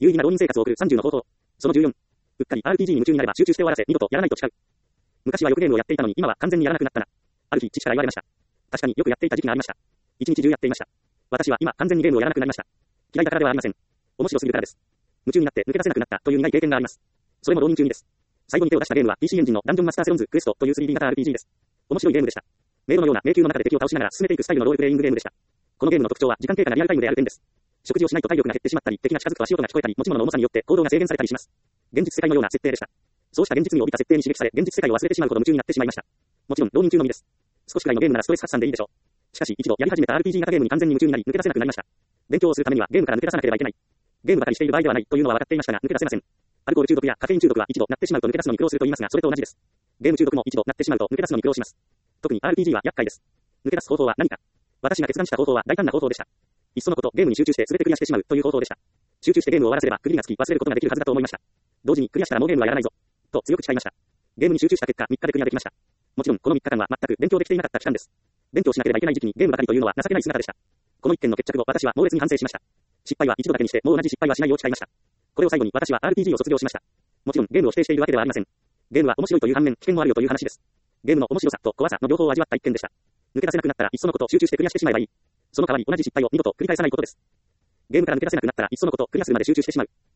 有意義な浪人生活を送る30の方法。その14。うっかり RPG に夢中になれば集中して終わらせ、二度とやらないと誓う。昔はよくゲームをやっていたのに今は完全にやらなくなったな。ある日、父から言われました。確かによくやっていた時期がありました。一日中やっていました。私は今完全にゲームをやらなくなりました。嫌いだからではありません。面白すぎるからです。夢中になって抜け出せなくなったという苦い経験があります。それも浪人中にです。最後に手を出したゲームは PC エンジンのダンジョンマスターセロンズクエストという 3D 型 RPG です。面白いゲームでした。迷路のような迷宮の中で敵を倒しながら進めていくスタイルのロールプレイングゲームでした。このゲームの特徴は時間経過がリアルタイムである点です。食事をしないと体力が減ってしまったり、敵が近づくと足音が聞こえたり、持ち物の重さによって行動が制限されたりします。現実世界のような設定でした。そうした現実に帯びた設定に刺激され、現実世界を忘れてしまうほど夢中になってしまいました。もちろん浪人中のみです。少しくらいのゲームならストレス発散でいいでしょう。しかし一度やり始めた RPG 型ゲームに完全に夢中になり抜け出せなくなりました。勉強をするためにはゲームから抜け出さなければいけない。ゲームばかりしている場合ではないというのは分かっていましたが抜け出せません。アルコール中毒やカフェイン中毒は一度なってしまうと抜け出すのに苦労すると言いますが、それと同じです。ゲーム中毒も一度なってしまうと抜け出すのに苦労します。特に RPG は厄介です。抜け出す方法は何か。私が決断した方法は大胆な方法でした。いっそのことゲームに集中して全てクリアしてしまうという方法でした。集中してゲームを終わらせれば区切りがつき忘れることができるはずだと思いました。同時にクリアしたらもうゲームはやらないぞと強く誓いました。ゲームに集中した結果3日でクリアできました。もちろんこの3日間は全く勉強できていなかった期間です。勉強しなければいけない時期にゲームばかりというのは情けない姿でした。この一件の決着後私は猛烈に反省しました。失敗は一度だけにしてもう同じ失敗はしないよう誓いました。これを最後に私は RPG を卒業しました。もちろんゲームを否定しているわけではありません。ゲームは面白いという反面危険もあるよという話です。ゲームの面白さと怖さの両方を味わった一件でした。抜け出せなくなったらいっそのこと集中してクリアしてしまえばいい。その代わり同じ失敗を二度と繰り返さないことです。ゲームから抜け出せなくなったらいっそのことクリアするまで集中してしまう。